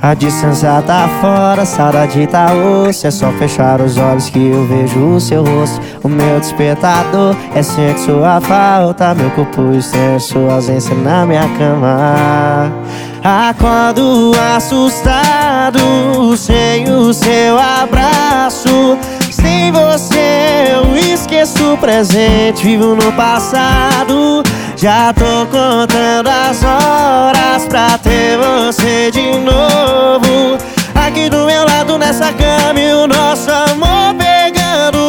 A distância tá fora, saudade tá osso. É só fechar os olhos que eu vejo o seu rosto. O meu despertador é sentir sua falta. Meu corpo estranho, sua ausência na minha cama. Acordo assustado, sem o seu abraço. Sem você eu esqueço o presente, vivo no passado. Já tô contando as horas pra ter você de novo aqui do meu lado nessa cama e o nosso amor pegando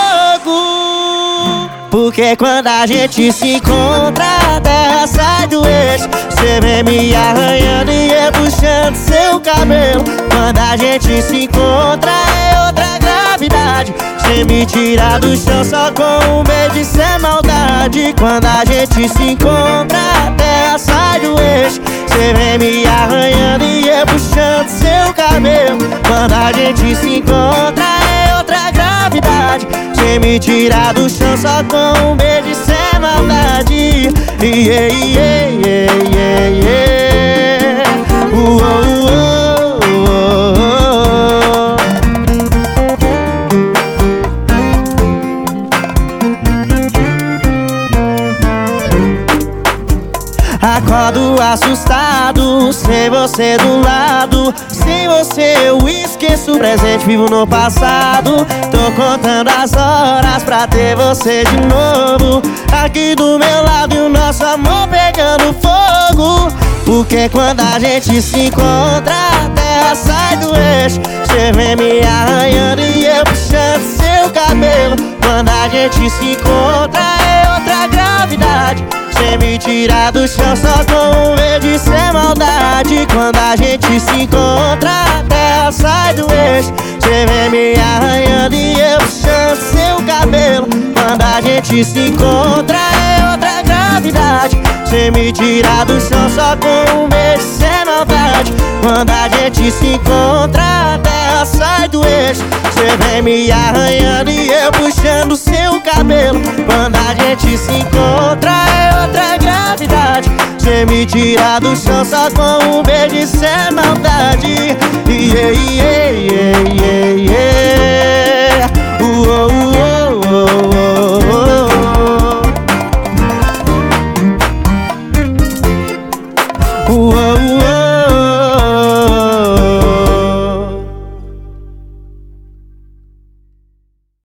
fogo. Porque quando a gente se encontra, a terra sai do eixo. Você vem me arranhando e eu puxando seu cabelo. Quando a gente se encontra é outra gravidade. Você me tira do chão só com um beijo, isso é maldade. Quando a gente se encontra, a terra sai do eixo. Você vem me arranhando e eu puxando seu cabelo. Quando a gente se encontra é outra gravidade. Você me tira do chão só com um beijo, isso é maldade. Yeah, yeah, yeah, yeah, yeah. Acordo assustado, sem você do lado. Sem você eu esqueço o presente, vivo no passado. Tô contando as horas pra ter você de novo aqui do meu lado e o nosso amor pegando fogo. Porque quando a gente se encontra, a terra sai do eixo. Você vem me arranhando e eu puxando seu cabelo. Quando a gente se encontra é outra gravidade. Você me tira do chão só com um beijo, isso é maldade. Quando a gente se encontra, a terra sai do eixo. Você vem me arranhando e eu puxando seu cabelo. Quando a gente se encontra é outra gravidade. Você me tira do chão só com um beijo, isso é maldade. Quando a gente se encontra, a terra sai do eixo. Você vem me arranhando e eu puxando seu cabelo. Quando a gente se encontra é outra gravidade. Você me tira do chão só com um beijo, isso é maldade. Yeah, yeah, yeah, yeah, yeah.